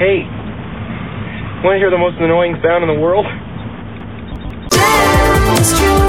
Hey, want to hear the most annoying sound in the world?